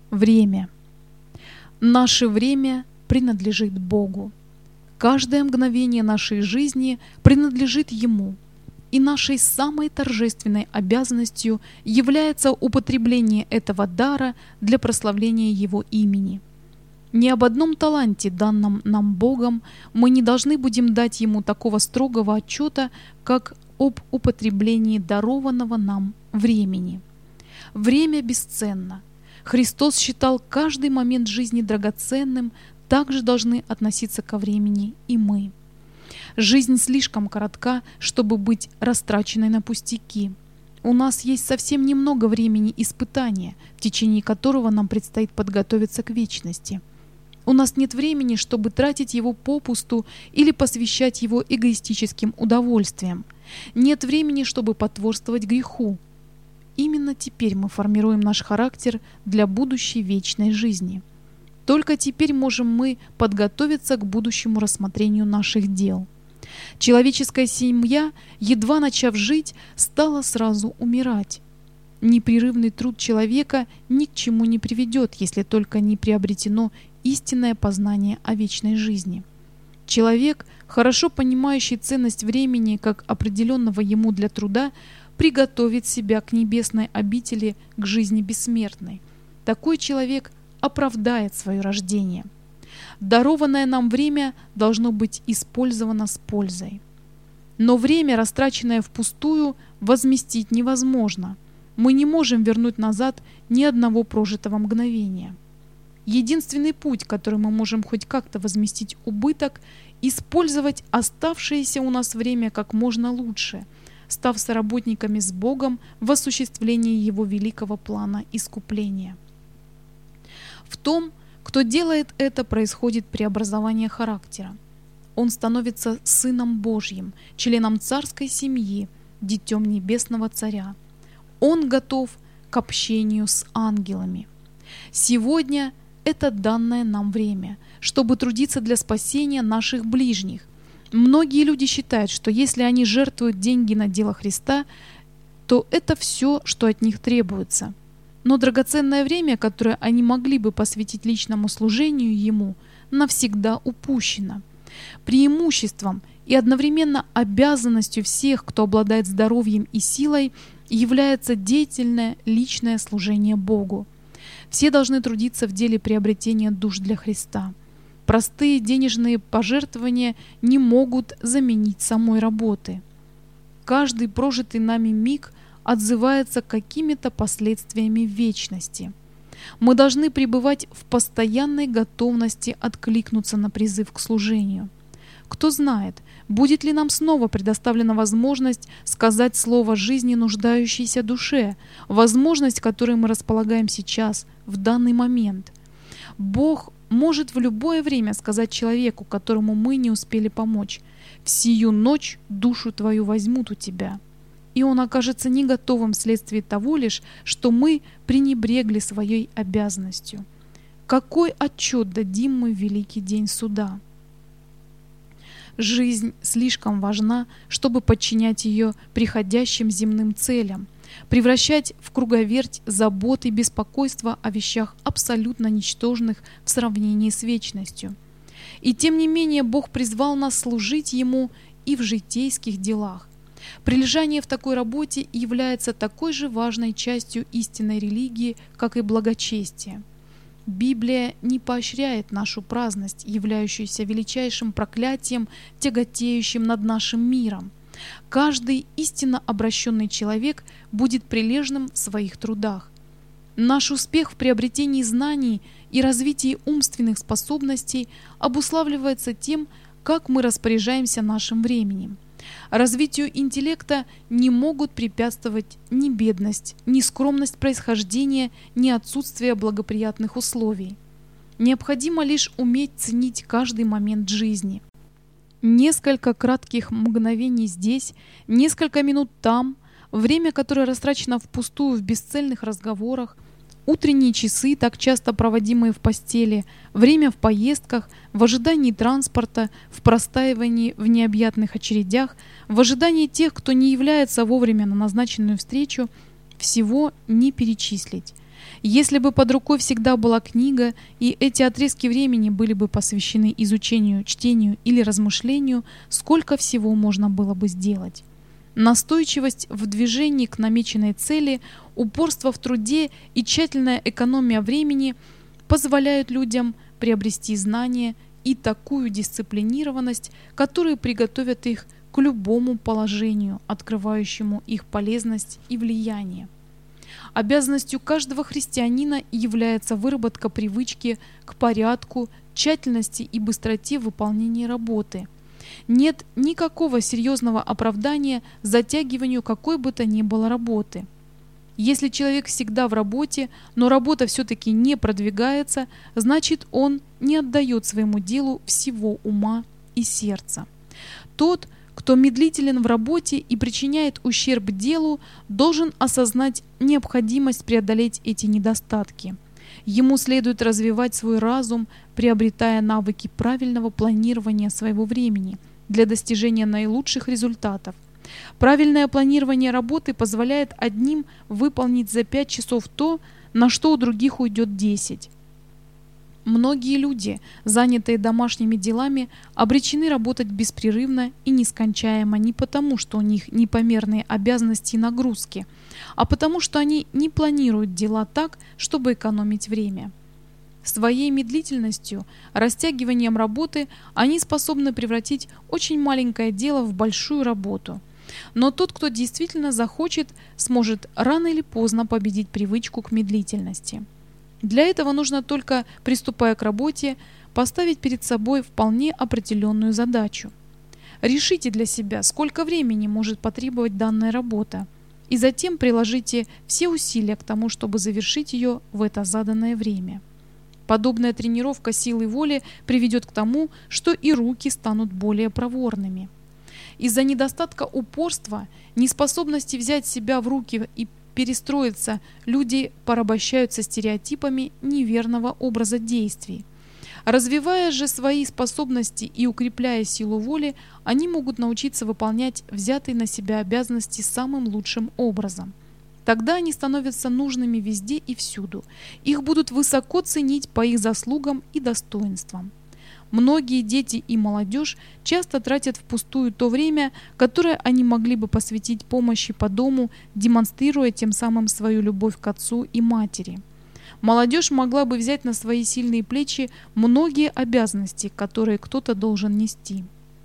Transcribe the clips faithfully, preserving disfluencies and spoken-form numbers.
Время. Наше время принадлежит Богу. Каждое мгновение нашей жизни принадлежит Ему, и нашей самой торжественной обязанностью является употребление этого дара для прославления Его имени. Ни об одном таланте, данном нам Богом, мы не должны будем дать Ему такого строгого отчета, как об употреблении дарованного нам времени. Время бесценно. Христос считал каждый момент жизни драгоценным, также должны относиться ко времени и мы. Жизнь слишком коротка, чтобы быть растраченной на пустяки. У нас есть совсем немного времени испытания, в течение которого нам предстоит подготовиться к вечности. У нас нет времени, чтобы тратить его попусту или посвящать его эгоистическим удовольствиям. Нет времени, чтобы потворствовать греху. Именно теперь мы формируем наш характер для будущей вечной жизни. Только теперь можем мы подготовиться к будущему рассмотрению наших дел. Человеческая семья, едва начав жить, стала сразу умирать. Непрерывный труд человека ни к чему не приведет, если только не приобретено истинное познание о вечной жизни. Человек, хорошо понимающий ценность времени как определенного ему для труда, приготовит себя к небесной обители, к жизни бессмертной. Такой человек оправдает свое рождение. Дарованное нам время должно быть использовано с пользой. Но время, растраченное впустую, возместить невозможно. Мы не можем вернуть назад ни одного прожитого мгновения. Единственный путь, который мы можем хоть как-то возместить убыток, использовать оставшееся у нас время как можно лучше, став соработниками с Богом в осуществлении Его великого плана искупления. В том, кто делает это, происходит преобразование характера. Он становится Сыном Божьим, членом царской семьи, детем Небесного Царя. Он готов к общению с ангелами. Сегодня это данное нам время, чтобы трудиться для спасения наших ближних. Многие люди считают, что если они жертвуют деньги на дело Христа, то это все, что от них требуется. Но драгоценное время, которое они могли бы посвятить личному служению Ему, навсегда упущено. Преимуществом и одновременно обязанностью всех, кто обладает здоровьем и силой, является деятельное личное служение Богу. Все должны трудиться в деле приобретения душ для Христа. Простые денежные пожертвования не могут заменить самой работы. Каждый прожитый нами миг отзывается какими-то последствиями вечности. Мы должны пребывать в постоянной готовности откликнуться на призыв к служению. Кто знает, будет ли нам снова предоставлена возможность сказать слово жизни нуждающейся душе, возможность, которой мы располагаем сейчас, в данный момент. Бог может в любое время сказать человеку, которому мы не успели помочь: «В сию ночь душу твою возьмут у тебя». И он окажется не готовым вследствие того лишь, что мы пренебрегли своей обязанностью. Какой отчет дадим мы в великий день суда? Жизнь слишком важна, чтобы подчинять ее приходящим земным целям, превращать в круговерть забот и беспокойства о вещах абсолютно ничтожных в сравнении с вечностью. И тем не менее Бог призвал нас служить Ему и в житейских делах. Прилежание в такой работе является такой же важной частью истинной религии, как и благочестие. Библия не поощряет нашу праздность, являющуюся величайшим проклятием, тяготеющим над нашим миром. Каждый истинно обращенный человек будет прилежным в своих трудах. Наш успех в приобретении знаний и развитии умственных способностей обуславливается тем, как мы распоряжаемся нашим временем. Развитию интеллекта не могут препятствовать ни бедность, ни скромность происхождения, ни отсутствие благоприятных условий. Необходимо лишь уметь ценить каждый момент жизни. Несколько кратких мгновений здесь, несколько минут там, время, которое растрачено впустую в бесцельных разговорах, утренние часы, так часто проводимые в постели, время в поездках, в ожидании транспорта, в простаивании в необъятных очередях, в ожидании тех, кто не является вовремя на назначенную встречу, всего не перечислить. Если бы под рукой всегда была книга, и эти отрезки времени были бы посвящены изучению, чтению или размышлению, сколько всего можно было бы сделать. Настойчивость в движении к намеченной цели, упорство в труде и тщательная экономия времени позволяют людям приобрести знания и такую дисциплинированность, которые приготовят их к любому положению, открывающему их полезность и влияние. Обязанностью каждого христианина является выработка привычки к порядку, тщательности и быстроте в выполнении работы. Нет никакого серьезного оправдания затягиванию какой бы то ни было работы. Если человек всегда в работе, но работа все-таки не продвигается, значит, он не отдает своему делу всего ума и сердца. Тот, кто медлителен в работе и причиняет ущерб делу, должен осознать необходимость преодолеть эти недостатки. Ему следует развивать свой разум, приобретая навыки правильного планирования своего времени для достижения наилучших результатов. Правильное планирование работы позволяет одним выполнить за пять часов то, на что у других уйдет десять. Многие люди, занятые домашними делами, обречены работать беспрерывно и нескончаемо не потому, что у них непомерные обязанности и нагрузки, а потому, что они не планируют дела так, чтобы экономить время. Своей медлительностью, растягиванием работы они способны превратить очень маленькое дело в большую работу. Но тот, кто действительно захочет, сможет рано или поздно победить привычку к медлительности. Для этого нужно только, приступая к работе, поставить перед собой вполне определенную задачу. Решите для себя, сколько времени может потребовать данная работа, и затем приложите все усилия к тому, чтобы завершить ее в это заданное время. Подобная тренировка силы воли приведет к тому, что и руки станут более проворными. Из-за недостатка упорства, неспособности взять себя в руки и перестроиться, люди порабощаются стереотипами неверного образа действий. Развивая же свои способности и укрепляя силу воли, они могут научиться выполнять взятые на себя обязанности самым лучшим образом. Тогда они становятся нужными везде и всюду. Их будут высоко ценить по их заслугам и достоинствам. Многие дети и молодежь часто тратят впустую то время, которое они могли бы посвятить помощи по дому, демонстрируя тем самым свою любовь к отцу и матери. Молодежь могла бы взять на свои сильные плечи многие обязанности, которые кто-то должен нести.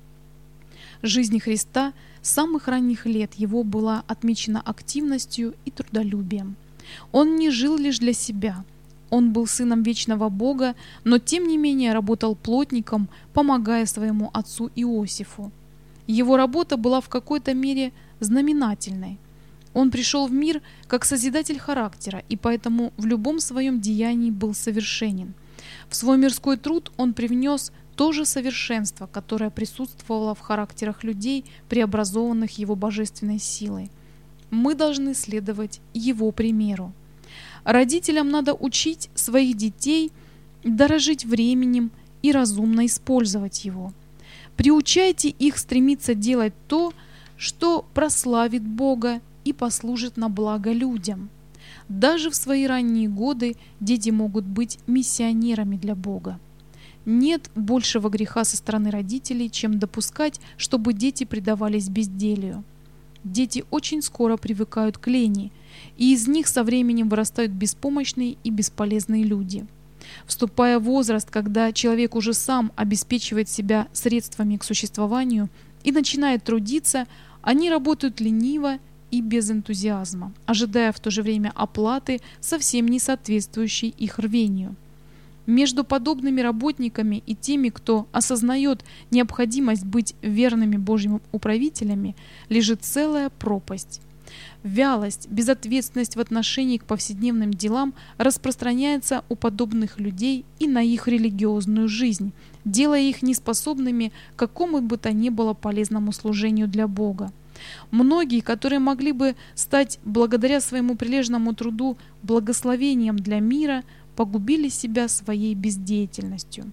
Жизнь Христа с самых ранних лет его была отмечена активностью и трудолюбием. Он не жил лишь для себя. Он был сыном вечного Бога, но тем не менее работал плотником, помогая своему отцу Иосифу. Его работа была в какой-то мере знаменательной. Он пришел в мир как созидатель характера, и поэтому в любом своем деянии был совершенен. В свой мирской труд он привнес то же совершенство, которое присутствовало в характерах людей, преобразованных его божественной силой. Мы должны следовать его примеру. Родителям надо учить своих детей дорожить временем и разумно использовать его. Приучайте их стремиться делать то, что прославит Бога и послужит на благо людям. Даже в свои ранние годы дети могут быть миссионерами для Бога. Нет большего греха со стороны родителей, чем допускать, чтобы дети предавались безделию. Дети очень скоро привыкают к лени, и из них со временем вырастают беспомощные и бесполезные люди. Вступая в возраст, когда человек уже сам обеспечивает себя средствами к существованию и начинает трудиться, они работают лениво и без энтузиазма, ожидая в то же время оплаты, совсем не соответствующей их рвению. Между подобными работниками и теми, кто осознает необходимость быть верными Божьими управителями, лежит целая пропасть. Вялость, безответственность в отношении к повседневным делам распространяется у подобных людей и на их религиозную жизнь, делая их неспособными к какому бы то ни было полезному служению для Бога. Многие, которые могли бы стать благодаря своему прилежному труду благословением для мира, погубили себя своей бездеятельностью.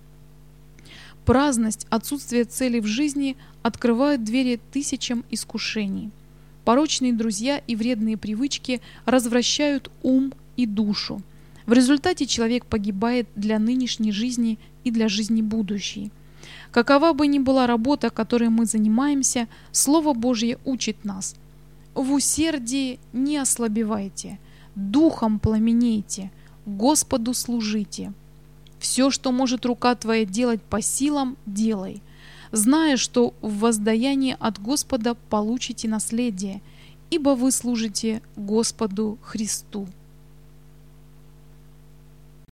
Праздность, отсутствие цели в жизни открывают двери тысячам искушений. Порочные друзья и вредные привычки развращают ум и душу. В результате человек погибает для нынешней жизни и для жизни будущей. Какова бы ни была работа, которой мы занимаемся, Слово Божье учит нас: в усердии не ослабевайте, духом пламенейте, Господу служите. Все, что может рука твоя делать по силам, делай, зная, что в воздаянии от Господа получите наследие, ибо вы служите Господу Христу.